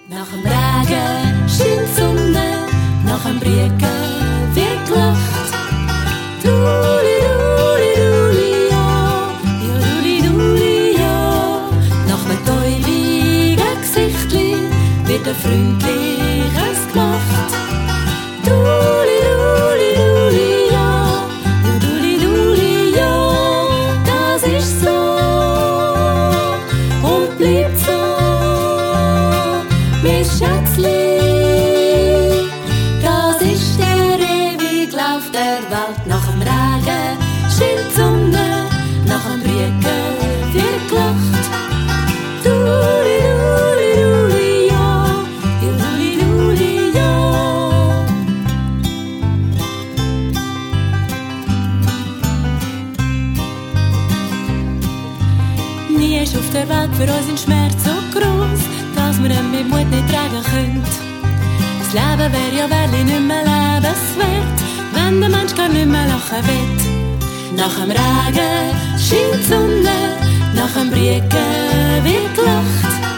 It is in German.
Nach dem Regen scheint die Sonne, nach dem Regen wird gelacht. Duli, duli, duli, ja, ja, duli, duli, ja. Nach einem täubigen Gesichtli wird ein freundliches gemacht. Duli, duli, duli, ja, ja, duli, duli, ja. Das ist so und bleibt so. Mein Schätzli, das ist der ewige Lauf der Welt. Nach dem Regen scheint die Sonne, nach dem Regen wird gelacht. Duli, duli, duli, ja, ja, duli, duli, ja. Nie ist auf der Welt für uns ein Schmerz so groß, dass wir ihn mit Mut nicht tragen können. Das Leben wäre ja wirklich nicht mehr lebenswert, wenn der Mensch gar nicht mehr lachen will. Nach dem Regen scheint die Sonne, nach dem Regen wird gelacht.